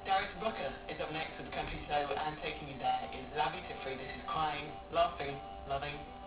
Darius Brooker is up next with the Country Show, and taking you there is Lavi Siffredi. This is Crying, Laughing, Loving,